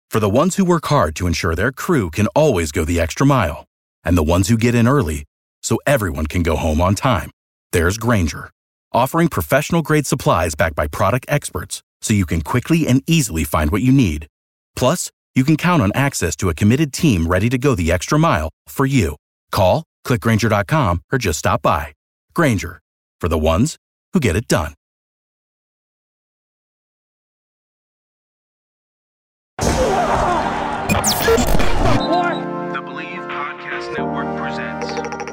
For the ones who work hard to ensure their crew can always go the extra mile, and the ones who get in early so everyone can go home on time, there's Grainger, offering professional-grade supplies backed by product experts so you can quickly and easily find what you need. Plus, you can count on access to a committed team ready to go the extra mile for you. Call, click Grainger.com, or just stop by. Grainger, for the ones who get it done. The Believe Podcast Network presents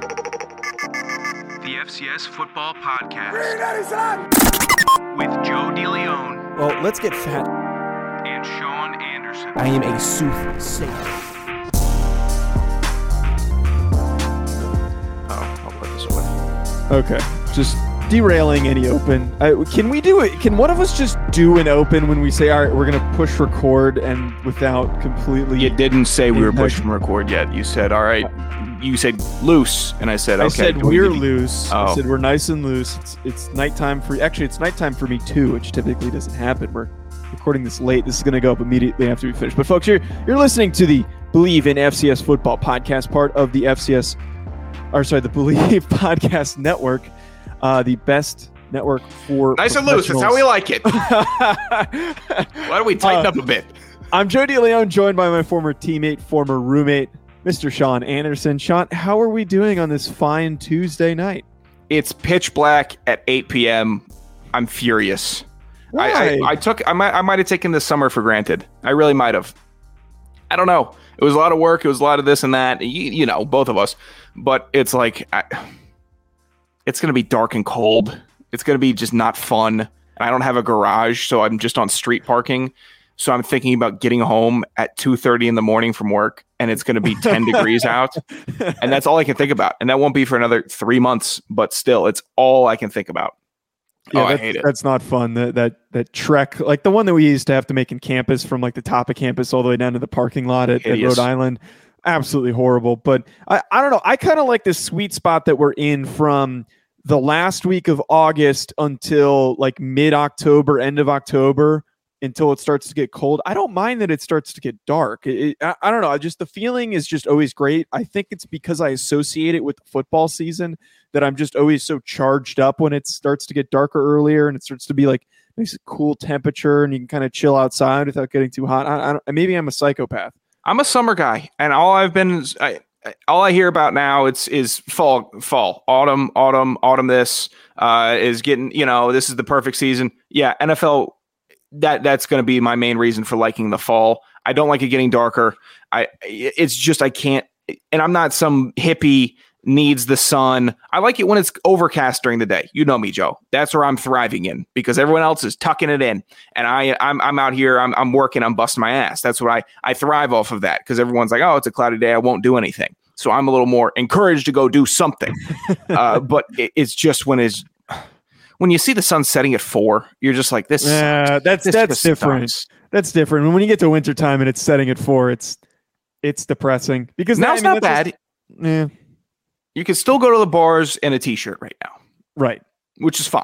the FCS Football Podcast with Joe DeLeon. Well, let's get fat. And Sean Anderson. I am a soothsayer. Oh, I'll put this away. Okay, just derailing any open. Can we do it? Can one of us just do an open when we say, all right, we're going to push record and without completely... You didn't say we were pushing record yet. You said, all right. You said loose, and I said, okay. I said we're loose. Oh. I said we're nice and loose. It's nighttime for... Actually, it's nighttime for me too, which typically doesn't happen. We're recording this late. This is going to go up immediately after we finish. But folks, you're listening to the Believe in FCS Football podcast, part of the the Believe Podcast Network, the best network for nice and loose. That's how we like it. Why don't we tighten up a bit? I'm Joe DeLeon, joined by my former teammate, former roommate, Mr. Sean Anderson. Sean, how are we doing on this fine Tuesday night? It's pitch black at 8 p.m. I'm furious. Why? I might have taken this summer for granted. I really might have. I don't know. It was a lot of work. It was a lot of this and that. You know, both of us. But it's like, it's going to be dark and cold. It's going to be just not fun. And I don't have a garage, so I'm just on street parking. So I'm thinking about getting home at 2:30 in the morning from work, and it's going to be 10 degrees out. And that's all I can think about. And that won't be for another 3 months, but still, it's all I can think about. Yeah, I hate it. That's not fun. That trek, like the one that we used to have to make in campus from like the top of campus all the way down to the parking lot at Rhode Island. Absolutely horrible. But I don't know. I kind of like this sweet spot that we're in from the last week of August until like mid-October, end of October, until it starts to get cold. I don't mind that it starts to get dark. I don't know. The feeling is just always great. I think it's because I associate it with the football season that I'm just always so charged up when it starts to get darker earlier and it starts to be like nice cool temperature and you can kind of chill outside without getting too hot. Maybe I'm a psychopath. I'm a summer guy, and all I hear about now is fall, autumn. This is getting, this is the perfect season. Yeah, NFL. That's going to be my main reason for liking the fall. I don't like it getting darker. I can't, and I'm not some hippie needs the sun. I like it when it's overcast during the day. You know me, Joe. That's where I'm thriving in because everyone else is tucking it in, and I'm out here. I'm working. I'm busting my ass. That's what I thrive off of that because everyone's like, oh, it's a cloudy day. I won't do anything. So I'm a little more encouraged to go do something. But it's just when you see the sun setting at 4, you're just like this. Yeah, that's different. Sucks. That's different. And when you get to wintertime and it's setting at 4, it's depressing because now it's not bad. Yeah. You can still go to the bars in a t-shirt right now. Right. Which is fine.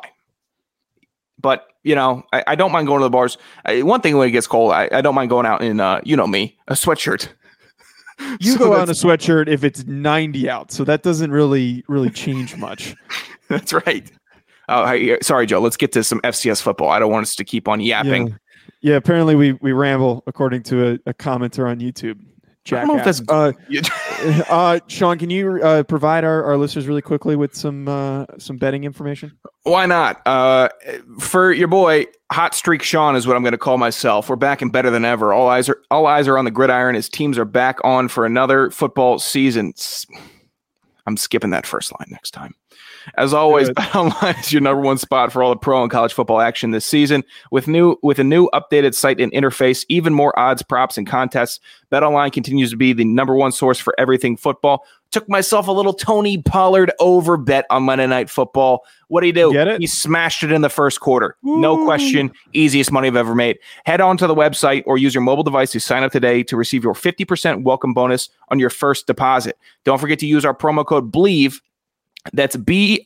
But, I don't mind going to the bars. One thing when it gets cold, I don't mind going out in, me, a sweatshirt. You go out in a sweatshirt if it's 90 out. So that doesn't really change much. That's right. Oh, sorry, Joe. Let's get to some FCS football. I don't want us to keep on yapping. Yeah, apparently we ramble according to a commenter on YouTube. Jackass. I don't know if that's Sean, can you provide our listeners really quickly with some betting information? Why not? For your boy, Hot Streak Sean is what I'm going to call myself. We're back and better than ever. All eyes are on the gridiron. His teams are back on for another football season. I'm skipping that first line next time. As always, BetOnline is your number one spot for all the pro and college football action this season. With a new updated site and interface, even more odds, props, and contests, BetOnline continues to be the number one source for everything football. Took myself a little Tony Pollard over bet on Monday Night Football. What do you do? Get it? He smashed it in the first quarter. Ooh. No question. Easiest money I've ever made. Head on to the website or use your mobile device to sign up today to receive your 50% welcome bonus on your first deposit. Don't forget to use our promo code BLEAV That's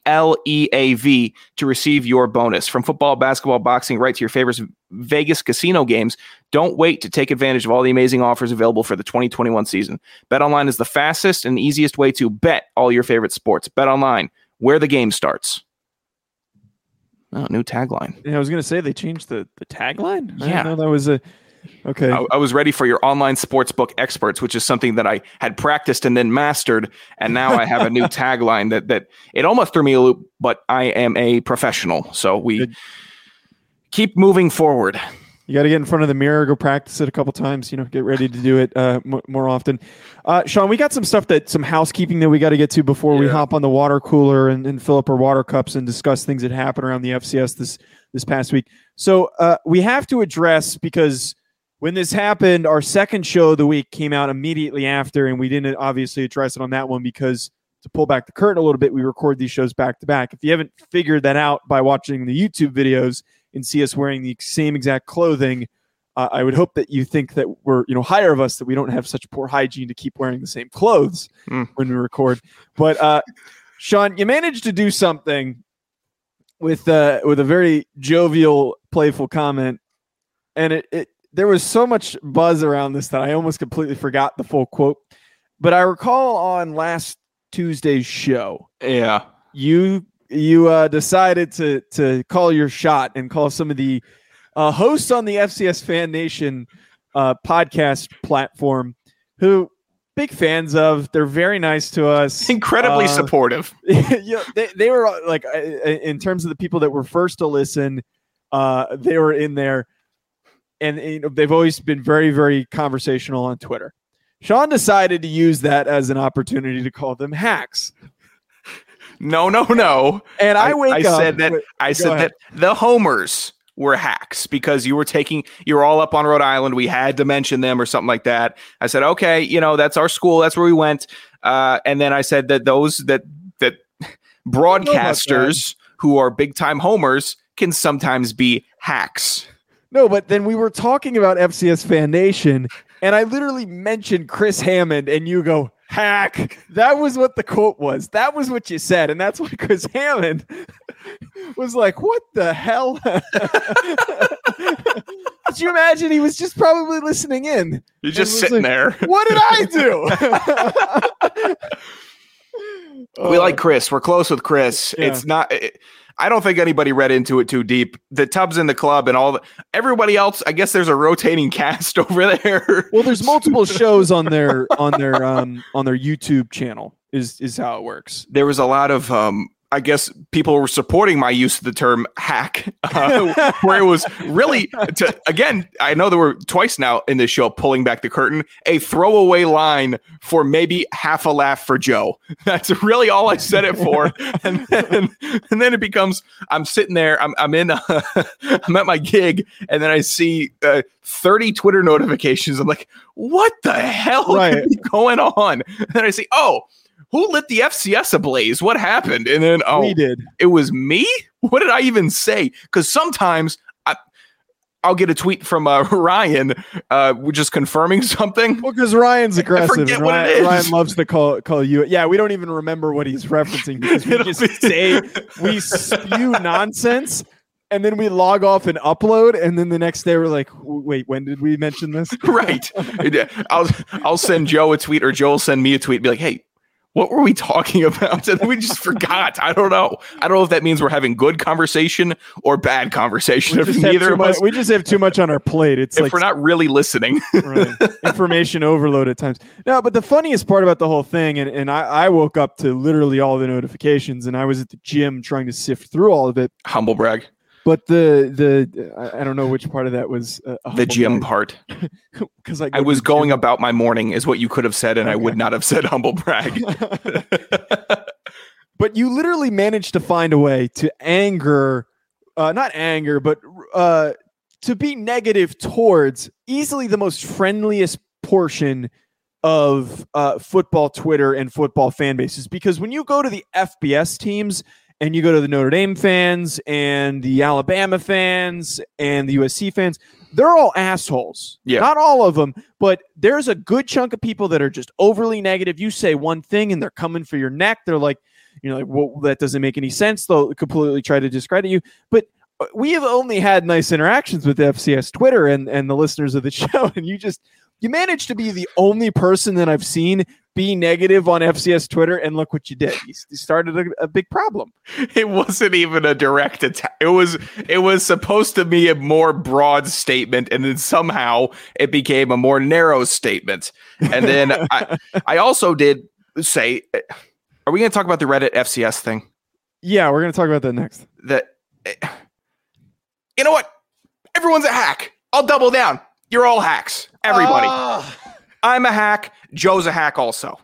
BLEAV to receive your bonus. From football, basketball, boxing, right to your favorite Vegas casino games, don't wait to take advantage of all the amazing offers available for the 2021 season. BetOnline is the fastest and easiest way to bet all your favorite sports. BetOnline, where the game starts. Oh, new tagline. Yeah, I was going to say they changed the tagline. Yeah. I didn't know that was a... Okay. I was ready for your online sportsbook experts, which is something that I had practiced and then mastered. And now I have a new tagline that it almost threw me a loop, but I am a professional. So we keep moving forward. You got to get in front of the mirror, go practice it a couple times, get ready to do it more often. Sean, we got some housekeeping that we got to get to before we hop on the water cooler and fill up our water cups and discuss things that happened around the FCS this past week. So we have to address, because when this happened, our second show of the week came out immediately after, and we didn't obviously address it on that one because, to pull back the curtain a little bit, we record these shows back to back. If you haven't figured that out by watching the YouTube videos and see us wearing the same exact clothing, I would hope that you think that we're higher of us, that we don't have such poor hygiene to keep wearing the same clothes when we record. But Sean, you managed to do something with a very jovial, playful comment, and it there was so much buzz around this that I almost completely forgot the full quote. But I recall on last Tuesday's show, you decided to call your shot and call some of the hosts on the FCS Fan Nation podcast platform, who big fans of. They're very nice to us, incredibly supportive. They were like, in terms of the people that were first to listen, they were in there. And they've always been very, very conversational on Twitter. Sean decided to use that as an opportunity to call them hacks. No. And I said that the homers were hacks because you were all up on Rhode Island. We had to mention them or something like that. I said, okay, that's our school. That's where we went. And then I said that those that broadcasters who are big time homers can sometimes be hacks. No, but then we were talking about FCS Fan Nation, and I literally mentioned Chris Hammond, and you go, hack. That was what the quote was. That was what you said, and that's why Chris Hammond was like, what the hell? Could you imagine? He was just probably listening in. You're just sitting there. What did I do? We like Chris. We're close with Chris. Yeah. It's not... I don't think anybody read into it too deep. The Tubbs in the club and everybody else. I guess there's a rotating cast over there. Well, there's multiple shows on their YouTube channel. Is how it works. There was a lot of I guess people were supporting my use of the term hack, where it was really, again, I know there were twice now in this show pulling back the curtain, a throwaway line for maybe half a laugh for Joe. That's really all I said it for. And then it becomes, I'm sitting there, I'm at my gig, and then I see 30 Twitter notifications. I'm like, what the hell is going on? And then I see, who lit the FCS ablaze? What happened? And then, we did. It was me? What did I even say? Because sometimes I'll get a tweet from Ryan just confirming something. Well, because Ryan's aggressive. And Ryan loves to call you. Yeah, we don't even remember what he's referencing because we spew nonsense. And then we log off and upload, and then the next day we're like, wait, when did we mention this? Right. I'll send Joe a tweet, or Joe will send me a tweet and be like, hey, what were we talking about? And we just forgot. I don't know. I don't know if that means we're having good conversation or bad conversation. We just have too much on our plate. It's if we're not really listening. Right. Information overload at times. No, but the funniest part about the whole thing, and I woke up to literally all the notifications, and I was at the gym trying to sift through all of it. Humble brag. But the I don't know which part of that was the gym part. Because I was going about my morning is what you could have said, and I would not have said humble brag. But you literally managed to find a way to not anger, but to be negative towards easily the most friendliest portion of football Twitter and football fan bases. Because when you go to the FBS teams, and you go to the Notre Dame fans and the Alabama fans and the USC fans, they're all assholes. Yeah. Not all of them, but there's a good chunk of people that are just overly negative. You say one thing and they're coming for your neck. They're like, you're like, well, that doesn't make any sense. They'll completely try to discredit you. But we have only had nice interactions with the FCS Twitter and the listeners of the show. And you managed to be the only person that I've seen be negative on FCS Twitter, and look what you did. You started a big problem. It wasn't even a direct attack. It was supposed to be a more broad statement, and then somehow it became a more narrow statement. And then I also did say, are we going to talk about the Reddit FCS thing? Yeah, we're going to talk about that next. You know what? Everyone's a hack. I'll double down. You're all hacks. Everybody. I'm a hack. Joe's a hack also.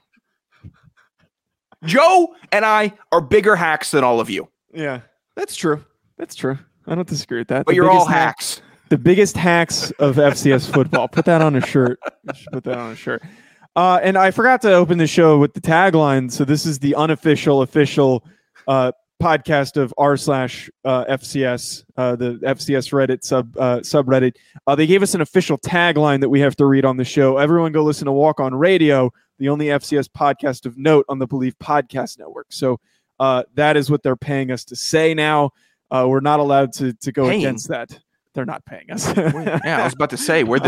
Joe and I are bigger hacks than all of you. Yeah, that's true. That's true. I don't disagree with that. But you're all hacks. The biggest hacks of FCS football. Put that on a shirt. Put that on a shirt. And I forgot to open the show with the tagline. So this is the unofficial, official podcast of r/FCS, the FCS Reddit subreddit. They gave us an official tagline that we have to read on the show. Everyone go listen to Walk On Radio, the only FCS podcast of note on the Believe Podcast Network. So that is what they're paying us to say now. We're not allowed to go against that. They're not paying us. Yeah, I was about to say, where's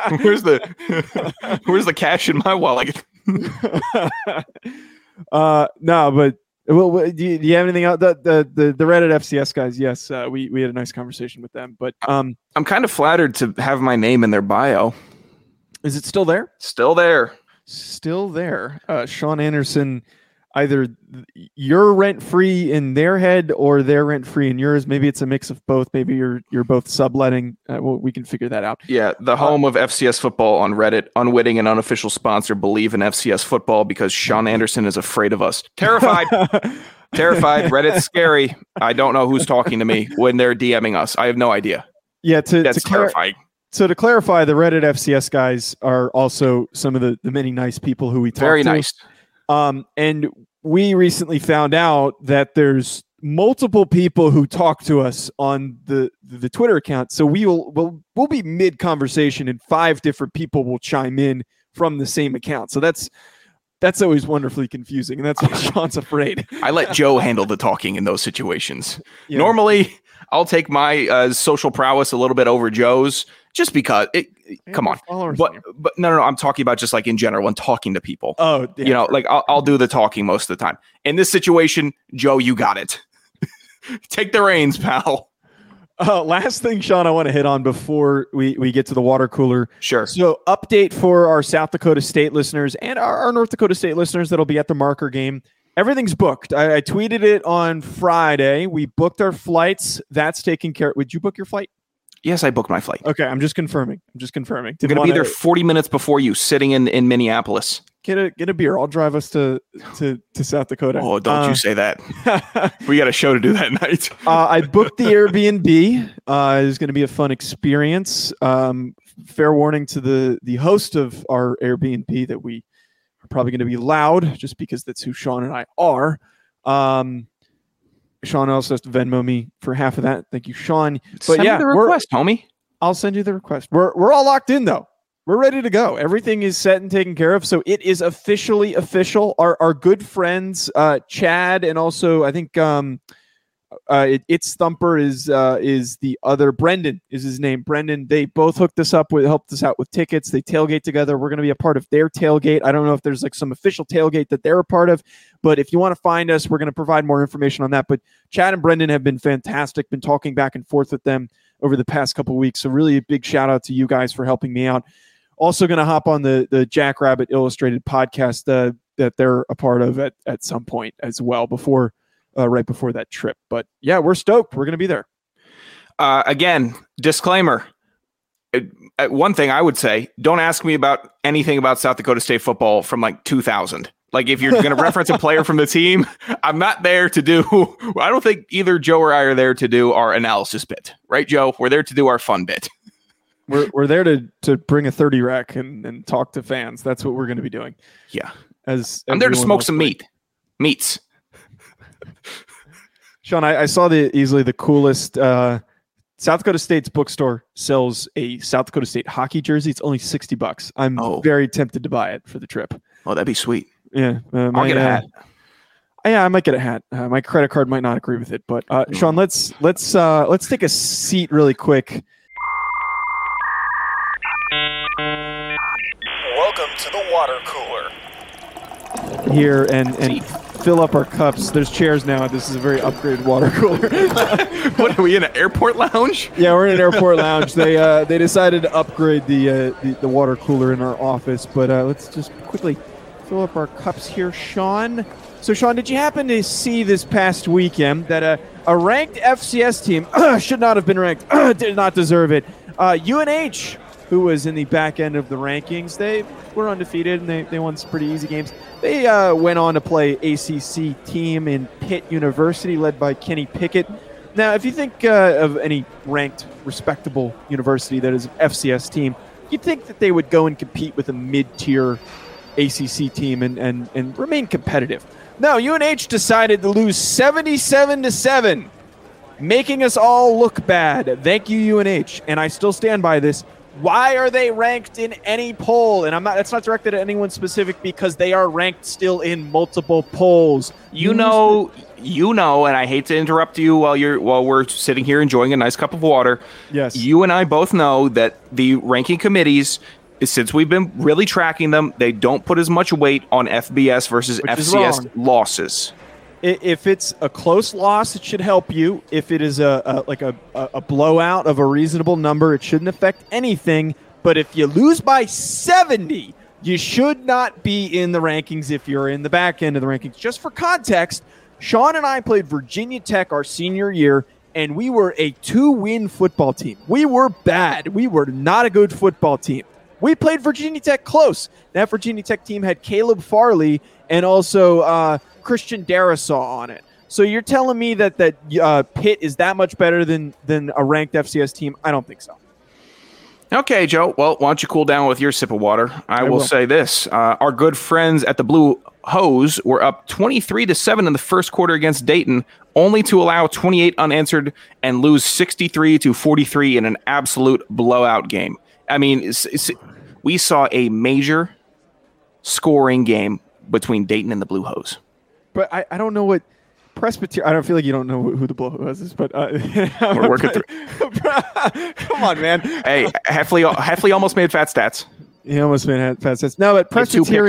the cash in my wallet? No, but well, do you have anything else? The Reddit FCS guys, yes, we had a nice conversation with them. But I'm kind of flattered to have my name in their bio. Is it still there? Still there. Still there. Sean Anderson, either you're rent-free in their head or they're rent-free in yours. Maybe it's a mix of both. Maybe you're both subletting. Well, we can figure that out. Yeah, the home of FCS football on Reddit, unwitting and unofficial sponsor, Believe in FCS football because Sean Anderson is afraid of us. Terrified. Terrified. Reddit's scary. I don't know who's talking to me when they're DMing us. I have no idea. Yeah, that's terrifying. So to clarify, the Reddit FCS guys are also some of the many nice people who we talk to. Very nice. And we recently found out that there's multiple people who talk to us on the Twitter account. So we'll be mid conversation and 5 different people will chime in from the same account. So that's always wonderfully confusing, and that's why Sean's afraid. I let Joe handle the talking in those situations. Yeah. Normally, I'll take my social prowess a little bit over Joe's, just because. Come on, but no. I'm talking about just like in general when talking to people. Oh, yeah, like I'll do the talking most of the time. In this situation, Joe, you got it. Take the reins, pal. Last thing, Sean, I want to hit on before we get to the water cooler. Sure. So update for our South Dakota State listeners and our North Dakota State listeners that'll be at the Marker game. Everything's booked. I tweeted it on Friday. We booked our flights. That's taken care of. Would you book your flight? Yes, I booked my flight. Okay, I'm just confirming. I'm going to be there 40 minutes before you, sitting in Minneapolis. Get a beer. I'll drive us to South Dakota. Oh, don't you say that. We got a show to do that night. I booked the Airbnb. It's going to be a fun experience. Fair warning to the host of our Airbnb that we are probably going to be loud just because that's who Sean and I are. Sean also has to Venmo me for half of that. Thank you, Sean. But send me the request, homie. I'll send you the request. We're all locked in though. We're ready to go. Everything is set and taken care of. So it is officially official. Our good friends, Chad, and also I think It's Thumper is the other. Brendan is his name. Brendan. They both helped us out with tickets. They tailgate together. We're going to be a part of their tailgate. I don't know if there's like some official tailgate that they're a part of, but if you want to find us, we're going to provide more information on that. But Chad and Brendan have been fantastic. Been talking back and forth with them over the past couple of weeks. So really a big shout out to you guys for helping me out. Also going to hop on the Jackrabbit Illustrated podcast that they're a part of at some point as well right before that trip. But yeah, we're stoked. We're going to be there. Again, disclaimer. One thing I would say, don't ask me about anything about South Dakota State football from like 2000. Like if you're going to reference a player from the team, I'm not there to do, I don't think either Joe or I are there to do our analysis bit. Right, Joe? We're there to do our fun bit. We're there to bring a 30 rack and talk to fans. That's what we're going to be doing. Yeah. I'm there to smoke some meats. Sean, I saw easily the coolest. South Dakota State's bookstore sells a South Dakota State hockey jersey. It's only $60. I'm very tempted to buy it for the trip. Oh, that'd be sweet. Yeah, I'll get a hat. Yeah, I might get a hat. My credit card might not agree with it, but Sean, let's take a seat really quick. Welcome to the water cooler. Here and fill up our cups. There's chairs now. This is a very upgraded water cooler. What are we in an airport lounge? Yeah, we're in an airport lounge. They decided to upgrade the water cooler in our office, but let's just quickly fill up our cups here, Sean. So, Sean, did you happen to see this past weekend that a ranked FCS team should not have been ranked, did not deserve it? UNH, who was in the back end of the rankings, they were undefeated and they won some pretty easy games. They went on to play ACC team in Pitt University, led by Kenny Pickett. Now, if you think of any ranked, respectable university that is an FCS team, you'd think that they would go and compete with a mid-tier ACC team and remain competitive. No, UNH decided to lose 77-7, making us all look bad. Thank you, UNH. And I still stand by this. Why are they ranked in any poll? And that's not directed at anyone specific because they are ranked still in multiple polls. You know, and I hate to interrupt you while we're sitting here enjoying a nice cup of water. Yes. You and I both know that the ranking committees, since we've been really tracking them, they don't put as much weight on FBS versus FCS losses. If it's a close loss, it should help you. If it is a blowout of a reasonable number, it shouldn't affect anything. But if you lose by 70, you should not be in the rankings if you're in the back end of the rankings. Just for context, Sean and I played Virginia Tech our senior year, and we were a 2-win football team. We were bad. We were not a good football team. We played Virginia Tech close. That Virginia Tech team had Caleb Farley and also Christian Darrisaw on it. So you're telling me that Pitt is that much better than a ranked FCS team? I don't think so. Okay, Joe. Well, why don't you cool down with your sip of water? I will say this. Our good friends at the Blue Hose were up 23-7 in the first quarter against Dayton, only to allow 28 unanswered and lose 63-43 in an absolute blowout game. I mean, we saw a major scoring game between Dayton and the Blue Hose. But I don't know what Presbyterian. I don't feel like you don't know who the Blue Hose is, but we're working through. Come on, man. Hey, Heffley almost made fat stats. He almost made fat stats. No, but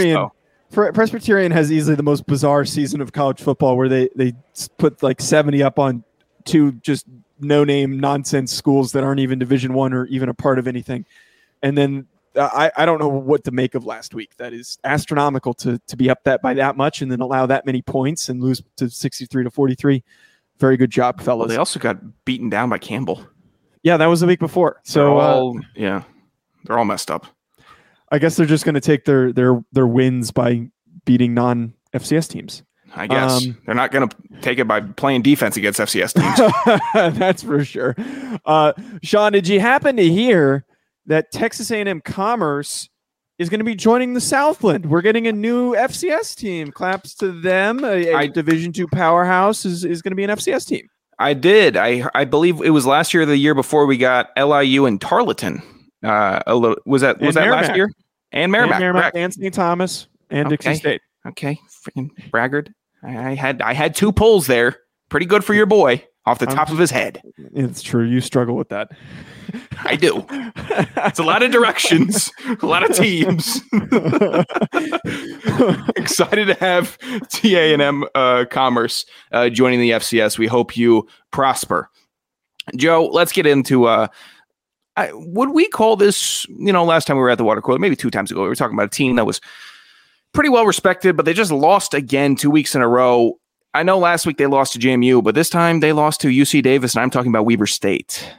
Presbyterian has easily the most bizarre season of college football, where they put like 70 up on two just no-name nonsense schools that aren't even Division I or even a part of anything. And then I don't know what to make of last week. That is astronomical to be up by that much and then allow that many points and lose to 63-43. Very good job, fellas. Well, they also got beaten down by Campbell. Yeah, that was the week before. So they're all messed up. I guess they're just going to take their wins by beating non-FCS teams. I guess they're not going to take it by playing defense against FCS teams. That's for sure. Sean, did you happen to hear that Texas A&M Commerce is going to be joining the Southland? We're getting a new FCS team. Claps to them. A Division II powerhouse is going to be an FCS team. I did. I believe it was last year or the year before we got LIU and Tarleton. Was that last year? And Merrimack. And St. Thomas and Dixie State. Okay, freaking braggart. I had two polls there. Pretty good for your boy off the top of his head. It's true. You struggle with that. I do. It's a lot of directions, a lot of teams. Excited to have TA&M Commerce joining the FCS. We hope you prosper. Joe, let's get into would we call this, last time we were at the water cooler, maybe 2 times ago, we were talking about a team that was pretty well respected, but they just lost again 2 weeks in a row. I know last week they lost to JMU, but this time they lost to UC Davis, and I'm talking about Weber State.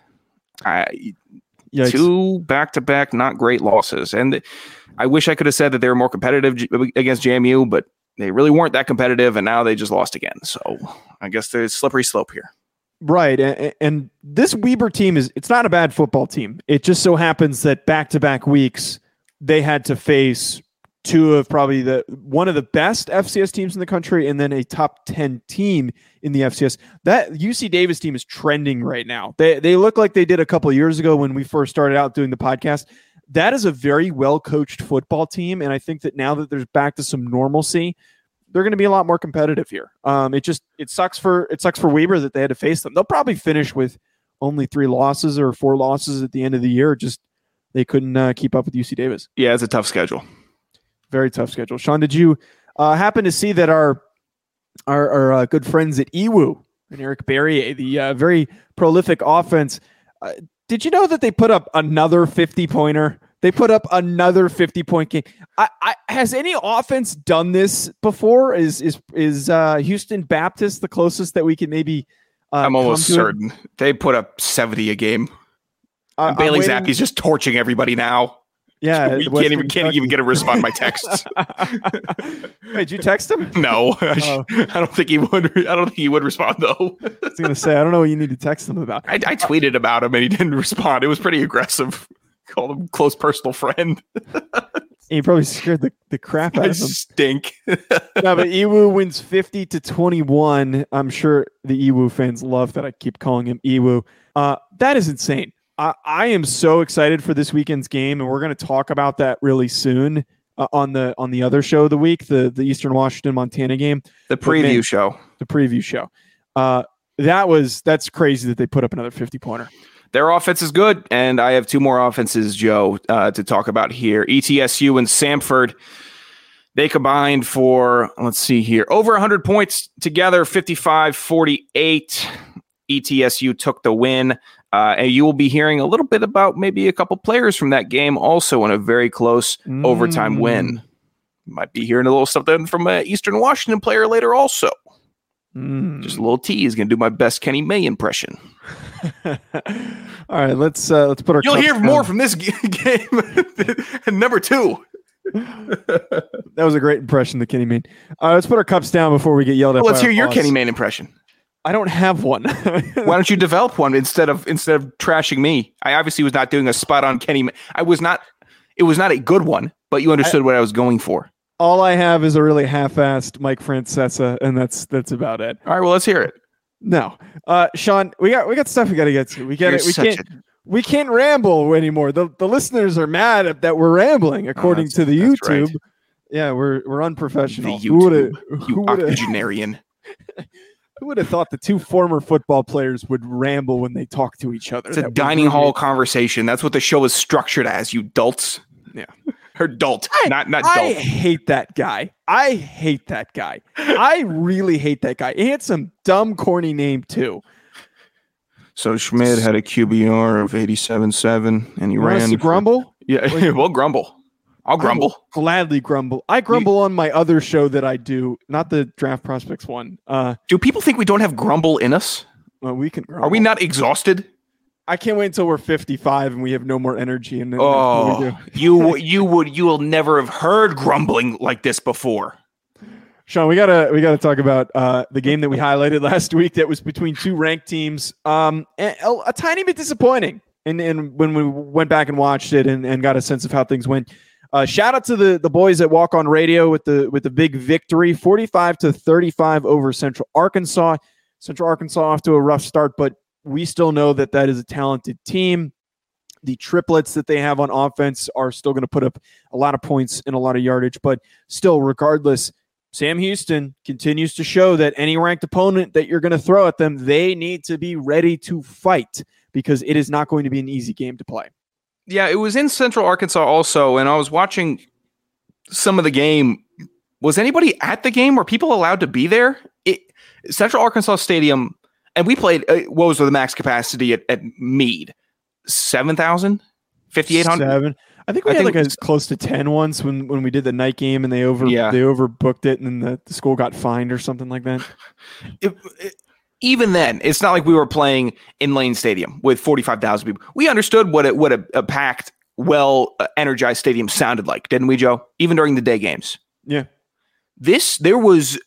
2 back-to-back not great losses. And I wish I could have said that they were more competitive against JMU, but they really weren't that competitive, and now they just lost again. So I guess there's a slippery slope here. Right. And this Weber team it's not a bad football team. It just so happens that back-to-back weeks they had to face 2 of probably one of the best FCS teams in the country and then a top 10 team in the FCS. That UC Davis team is trending right now. They look like they did a couple of years ago when we first started out doing the podcast. That is a very well-coached football team, and I think that now that there's back to some normalcy, they're going to be a lot more competitive here. It sucks for Weber that they had to face them. They'll probably finish with only 3 losses or 4 losses at the end of the year. Just they couldn't keep up with UC Davis. Yeah, it's a tough schedule. Very tough schedule. Sean, did you happen to see that our good friends at EWU and Eric Barrier, the very prolific offense, did you know that they put up another 50-pointer? They put up another 50-point game. Has any offense done this before? Is Houston Baptist the closest that we can maybe? I'm almost certain they put up 70 a game. Bailey Zappi's just torching everybody now. Yeah, we can't even get a response to my texts. Wait, did you text him? No, I don't think he would. I don't think he would respond though. I was gonna say I don't know what you need to text him about. I tweeted about him and he didn't respond. It was pretty aggressive. Called him close personal friend. He probably scared the crap out of him. Stink. No, but EWU wins 50-21. I'm sure the EWU fans love that I keep calling him EWU. That is insane. I am so excited for this weekend's game, and we're going to talk about that really soon on the other show of the week, the Eastern Washington Montana game, the preview show. The preview show. That's crazy that they put up another 50-pointer. Their offense is good, and I have 2 more offenses, Joe, to talk about here. ETSU and Samford, they combined for, let's see here, over 100 points together, 55-48. ETSU took the win, and you will be hearing a little bit about maybe a couple players from that game also in a very close overtime win. Might be hearing a little something from an Eastern Washington player later also. Just a little tease. Going to do my best Kenny May impression. All right, let's put our. You'll hear down. More from this game. Number 2. That was a great impression, the Kenny Mayne. Let's put our cups down before we get yelled at. Well, let's hear your Kenny Mayne impression. I don't have one. Why don't you develop one instead of trashing me? I obviously was not doing a spot on Kenny Mayne. It was not a good one, but you understood what I was going for. All I have is a really half-assed Mike Francesa, and that's about it. All right, well, let's hear it. No, Sean, we got stuff we got to get to. We can't ramble anymore. The listeners are mad that we're rambling, according to the YouTube. Right. Yeah, we're unprofessional. The YouTube, you octogenarian. Who would have thought the 2 former football players would ramble when they talk to each other? It's a dining hall conversation. That's what the show is structured as, you dolts. Yeah. Or dolt, not dolt. I hate that guy. I really hate that guy. He had some dumb, corny name, too. So Schmidt had a QBR of 87.7, and he ran. To grumble? Yeah, we'll grumble. I'll grumble. Gladly grumble. I grumble on my other show that I do, not the Draft Prospects one. Do people think we don't have grumble in us? Well, we can grumble. Are we not exhausted? I can't wait until we're 55 and we have no more energy. And you will never have heard grumbling like this before. Sean, we gotta talk about the game that we highlighted last week that was between 2 ranked teams. A tiny bit disappointing. And when we went back and watched it and got a sense of how things went. Shout out to the boys at Walk On Radio with the big victory, 45-35 over Central Arkansas. Central Arkansas off to a rough start, but we still know that is a talented team. The triplets that they have on offense are still going to put up a lot of points and a lot of yardage, but still, regardless, Sam Houston continues to show that any ranked opponent that you're going to throw at them, they need to be ready to fight because it is not going to be an easy game to play. Yeah, it was in Central Arkansas also, and I was watching some of the game. Was anybody at the game? Were people allowed to be there? Central Arkansas Stadium, and we played, what was the max capacity at Meade? 7,000? 5,800? 7. I think we had like close to 10 once when we did the night game and they overbooked it and then the school got fined or something like that. Even then, it's not like we were playing in Lane Stadium with 45,000 people. We understood what a packed, well-energized stadium sounded like, didn't we, Joe? Even during the day games. Yeah. There was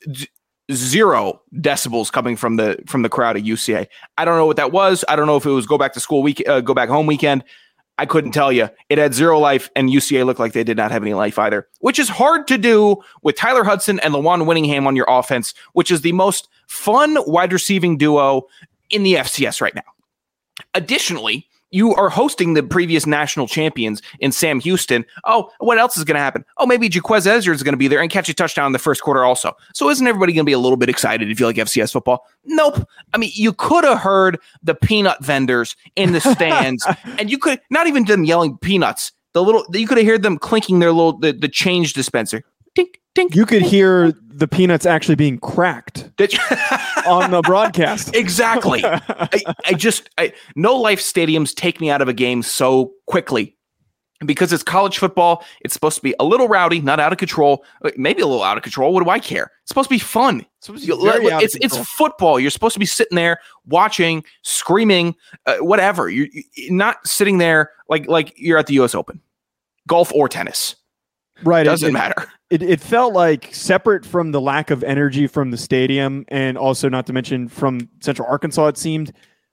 0 decibels coming from the crowd at UCA. I don't know what that was. I don't know if it was go back home weekend. I couldn't tell you. It had 0 life, and UCA looked like they did not have any life either, which is hard to do with Tyler Hudson and Lawan Winningham on your offense, which is the most fun wide receiving duo in the FCS right now. Additionally, you are hosting the previous national champions in Sam Houston. Oh, what else is going to happen? Oh, maybe Jaquez Ezra is going to be there and catch a touchdown in the first quarter also. So isn't everybody going to be a little bit excited if you like FCS football? Nope. I mean, you could have heard the peanut vendors in the stands, and you could not even them yelling peanuts. You could have heard them clinking their the change dispenser. Tink, tink. You could hear the peanuts actually being cracked on the broadcast. Exactly. No life stadiums take me out of a game so quickly because it's college football. It's supposed to be a little rowdy, not out of control, maybe a little out of control. What do I care? It's supposed to be fun. It's football. You're supposed to be sitting there watching, screaming, whatever. You're not sitting there like you're at the US Open, golf or tennis. Right. Doesn't matter. It felt like separate from the lack of energy from the stadium, and also not to mention from Central Arkansas, it seemed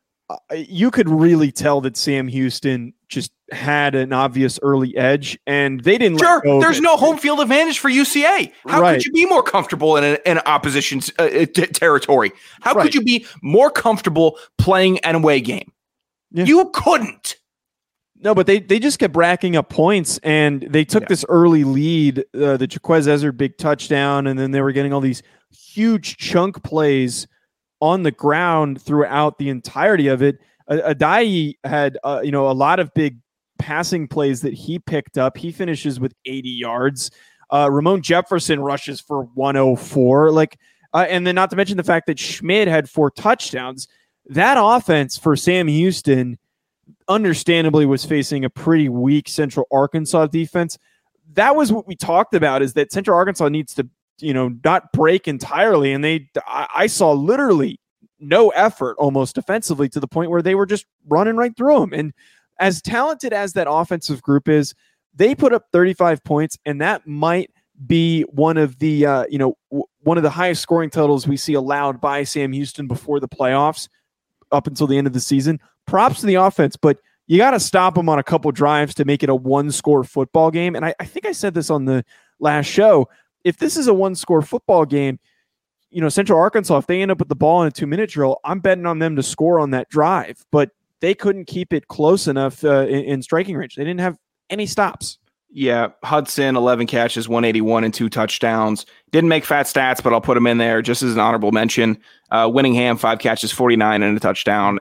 you could really tell that Sam Houston just had an obvious early edge, and they didn't. Sure, there's no home field advantage for UCA. How could you be more comfortable in an opposition territory? How could you be more comfortable playing an away game? Yeah. You couldn't. No, but they just kept racking up points, and they took this early lead, the Jaquez Ezra big touchdown, and then they were getting all these huge chunk plays on the ground throughout the entirety of it. Adai had a lot of big passing plays that he picked up. He finishes with 80 yards. Ramon Jefferson rushes for 104. And then not to mention the fact that Schmidt had 4 touchdowns. That offense for Sam Houston understandably was facing a pretty weak Central Arkansas defense. That was what we talked about, is that Central Arkansas needs to, not break entirely. And I saw literally no effort almost defensively, to the point where they were just running right through them. And as talented as that offensive group is, they put up 35 points, and that might be one of the, one of the highest scoring totals we see allowed by Sam Houston before the playoffs up until the end of the season. Props to the offense, but you got to stop them on a couple drives to make it a 1-score football game. And I think I said this on the last show. If this is a 1-score football game, Central Arkansas, if they end up with the ball in a 2-minute drill, I'm betting on them to score on that drive. But they couldn't keep it close enough in striking range. They didn't have any stops. Yeah, Hudson, 11 catches, 181 and 2 touchdowns. Didn't make fat stats, but I'll put him in there just as an honorable mention. Winningham, 5 catches, 49 and a touchdown.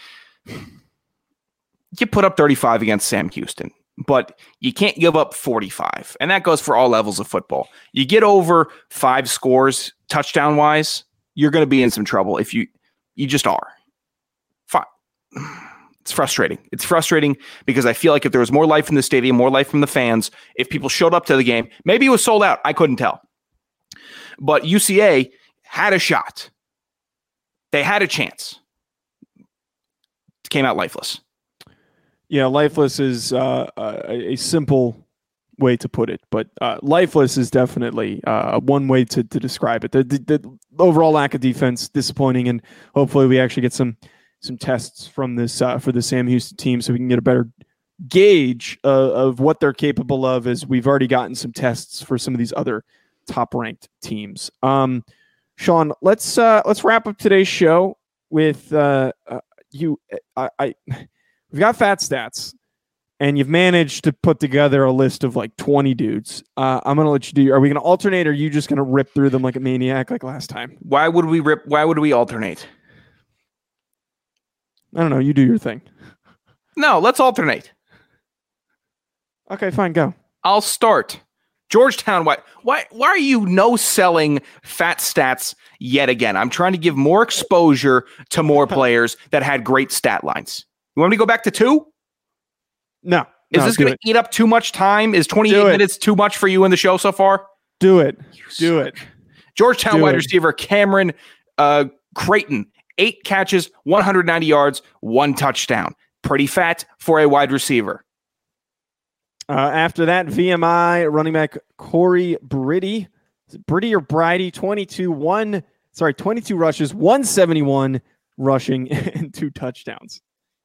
You put up 35 against Sam Houston, but you can't give up 45. And that goes for all levels of football. You get over 5 scores touchdown-wise, you're going to be in some trouble if you just are. Fine. It's frustrating. It's frustrating because I feel like if there was more life in the stadium, more life from the fans, if people showed up to the game, maybe it was sold out. I couldn't tell. But UCA had a shot. They had a chance. It came out lifeless. Yeah, lifeless is a simple way to put it, but lifeless is definitely one way to describe it. The overall lack of defense, disappointing, and hopefully we actually get some tests from this for the Sam Houston team, so we can get a better gauge of what they're capable of, as we've already gotten some tests for some of these other top-ranked teams. Sean, let's wrap up today's show with you. We've got fat stats, and you've managed to put together a list of like 20 dudes. I'm going to let you do. Are we going to alternate, or are you just going to rip through them like a maniac like last time? Why would we rip? Why would we alternate? I don't know. You do your thing. No, let's alternate. Okay, fine. Go. I'll start. Georgetown. Why are you no-selling fat stats yet again? I'm trying to give more exposure to more players that had great stat lines. You want me to go back to 2? No. Is this going to eat up too much time? Is 28 minutes too much for you in the show so far? Do it. Do it. Georgetown wide receiver Cameron Creighton, 8 catches, 190 yards, 1 touchdown. Pretty fat for a wide receiver. After that, VMI running back Corey Briddy. Is it Briddy or Bridey? 22 rushes, 171 rushing, and 2 touchdowns.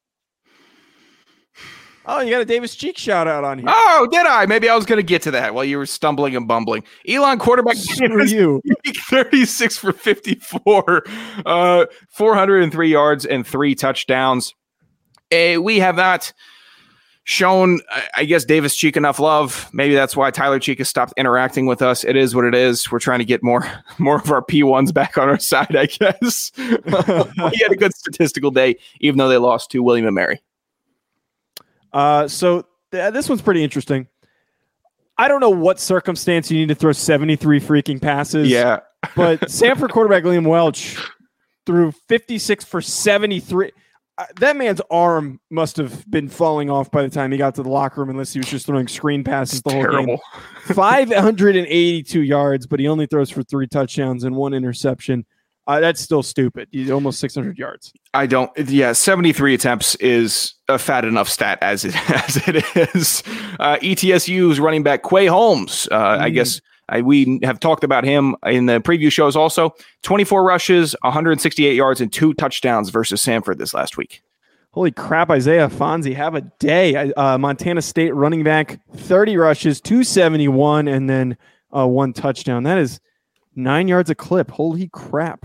Oh, you got a Davis Cheek shout out on here. Oh, did I? Maybe I was going to get to that while you were stumbling and bumbling. Elon quarterback. Screw you. 36 for 54, 403 yards and 3 touchdowns. We have not shown, I guess, Davis Cheek enough love. Maybe that's why Tyler Cheek has stopped interacting with us. It is what it is. We're trying to get more of our P1s back on our side, I guess. He had a good statistical day, even though they lost to William & Mary. This one's pretty interesting. I don't know what circumstance you need to throw 73 freaking passes. Yeah. But Samford quarterback Liam Welch threw 56 for 73. That man's arm must have been falling off by the time he got to the locker room, unless he was just throwing screen passes the whole game. 582 yards, but he only throws for 3 touchdowns and 1 interception. That's still stupid. He's almost 600 yards. 73 attempts is a fat enough stat as it is. ETSU's running back Quay Holmes, I guess we have talked about him in the preview shows also. 24 rushes, 168 yards, and 2 touchdowns versus Samford this last week. Holy crap, Isaiah Fonzie, have a day. Montana State running back, 30 rushes, 271, and then 1 touchdown. That is 9 yards a clip. Holy crap.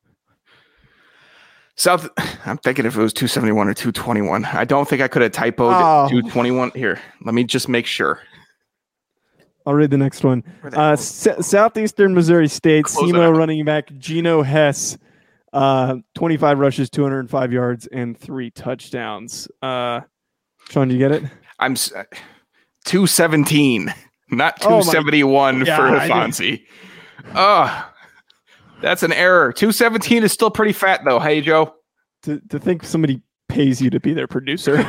I'm thinking if it was 271 or 221. I don't think I could have typoed 221. Here, let me just make sure. I'll read the next one. Southeastern Missouri State, SEMO running back Geno Hess, 25 rushes, 205 yards, and 3 touchdowns. Sean, do you get it? I'm 217, not 271 for Fonzie. That's an error. 217 is still pretty fat, though. Hey, Joe. To think somebody pays you to be their producer.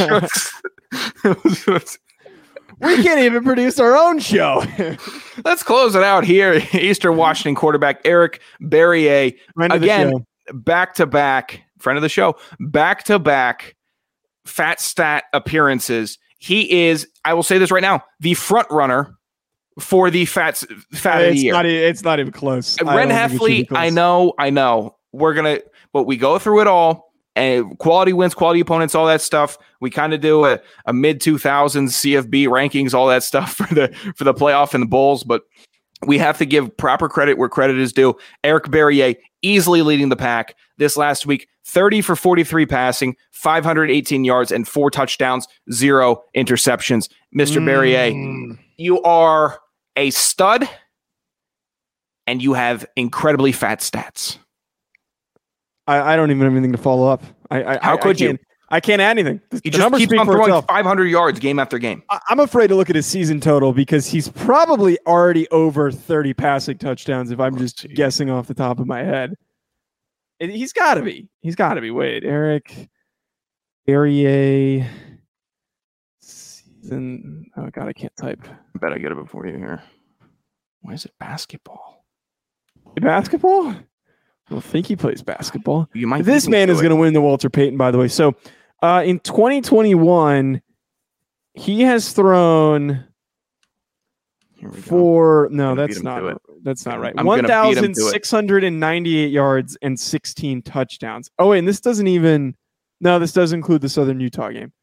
We can't even produce our own show. Let's close it out here. Eastern Washington quarterback Eric Barriere. Again, back-to-back, friend of the show, back-to-back fat stat appearances. He is, I will say this right now, the front runner for the fat of the year. It's not even close. Ren Heffley, I know. But we go through it all. And quality wins, quality opponents, all that stuff. We kind of do a mid-2000s CFB rankings, all that stuff for the playoff and the bowls. But we have to give proper credit where credit is due. Eric Barriere easily leading the pack this last week. 30 for 43 passing, 518 yards, and 4 touchdowns, 0 interceptions. Mr. Barriere, you are a stud, and you have incredibly fat stats. I don't even have anything to follow up. How could you? I can't add anything. He just keeps on throwing 500 yards game after game. I'm afraid to look at his season total because he's probably already over 30 passing touchdowns if I'm just guessing off the top of my head. He's got to be. Wait, Eric Barriere. Oh, God, I can't type. I bet I get it before you here. Why is it basketball? Basketball? I don't think he plays basketball. This man is going to win the Walter Payton, by the way. So in 2021, he has thrown that's not right. 1,698 yards and 16 touchdowns. Oh, wait, and this does include the Southern Utah game.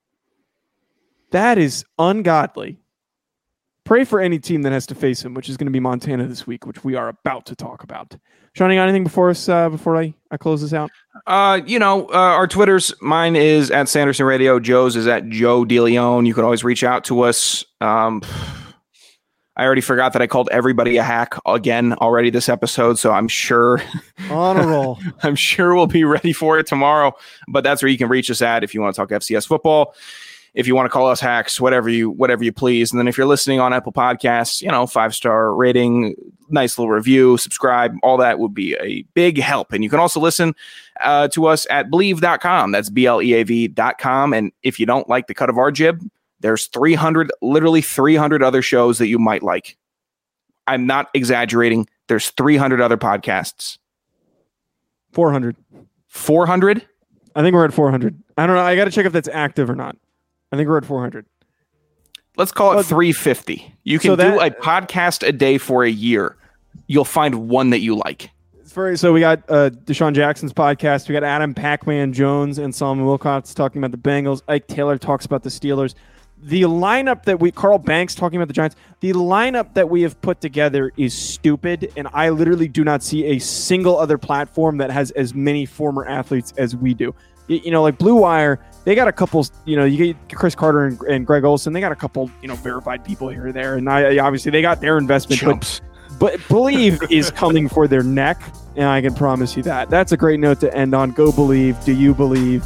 That is ungodly. Pray for any team that has to face him, which is going to be Montana this week, which we are about to talk about. Sean, you got anything before I close this out? Our Twitters, mine is at Sanderson Radio. Joe's is at Joe DeLeon. You can always reach out to us. I already forgot that I called everybody a hack again already this episode, so I'm sure on a roll. I'm sure we'll be ready for it tomorrow. But that's where you can reach us at if you want to talk FCS football. If you want to call us hacks, whatever you please. And then if you're listening on Apple Podcasts, 5-star rating, nice little review, subscribe, all that would be a big help. And you can also listen to us at Bleav.com. That's BLEAV.com. And if you don't like the cut of our jib, there's 300 other shows that you might like. I'm not exaggerating. There's 300 other podcasts. 400. 400? I think we're at 400. I don't know. I got to check if that's active or not. I think we're at 400. Let's call it 350. You can do a podcast a day for a year. You'll find one that you like. So we got Deshaun Jackson's podcast. We got Adam Pac-Man Jones and Solomon Wilcox talking about the Bengals. Ike Taylor talks about the Steelers. The lineup Carl Banks talking about the Giants. The lineup that we have put together is stupid, and I literally do not see a single other platform that has as many former athletes as we do. like Blue Wire, they got a couple, you get Chris Carter and Greg Olson, they got a couple, verified people here or there. And obviously they got their investment, but Believe is coming for their neck. And I can promise you that. That's a great note to end on. Go Believe. Do you believe?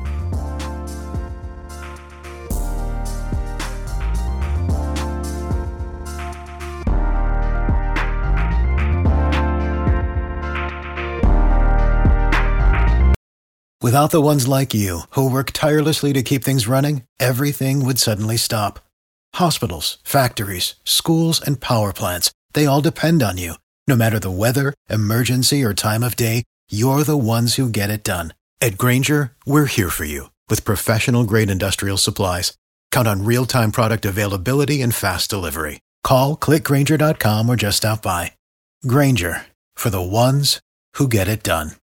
Without the ones like you, who work tirelessly to keep things running, everything would suddenly stop. Hospitals, factories, schools, and power plants, they all depend on you. No matter the weather, emergency, or time of day, you're the ones who get it done. At Grainger, we're here for you with professional-grade industrial supplies. Count on real-time product availability and fast delivery. Call, click Grainger.com, or just stop by. Grainger, for the ones who get it done.